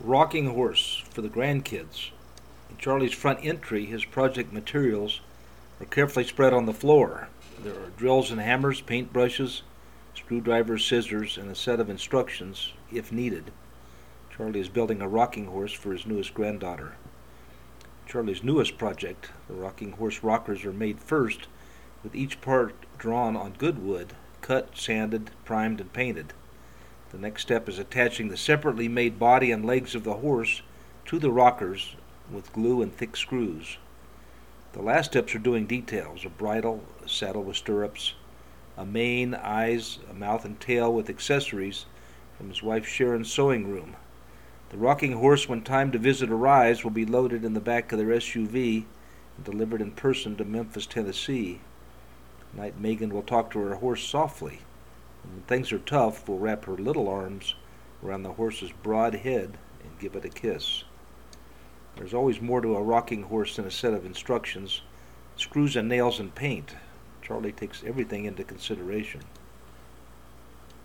Rocking horse for the grandkids. In Charlie's front entry, his project materials are carefully spread on the floor. There are drills and hammers, paintbrushes, screwdrivers, scissors, and a set of instructions if needed. Charlie is building a rocking horse for his newest granddaughter. Charlie's newest project, the rocking horse rockers, are made first, with each part drawn on good wood, cut, sanded, primed, and painted. The next step is attaching the separately made body and legs of the horse to the rockers with glue and thick screws. The last steps are doing details: a bridle, a saddle with stirrups, a mane, eyes, a mouth and tail with accessories from his wife Sharon's sewing room. The rocking horse, when time to visit arrives, will be loaded in the back of their SUV and delivered in person to Memphis, Tennessee. Tonight Megan will talk to her horse softly. When things are tough, we'll wrap her little arms around the horse's broad head and give it a kiss. There's always more to a rocking horse than a set of instructions, screws and nails and paint. Charlie takes everything into consideration.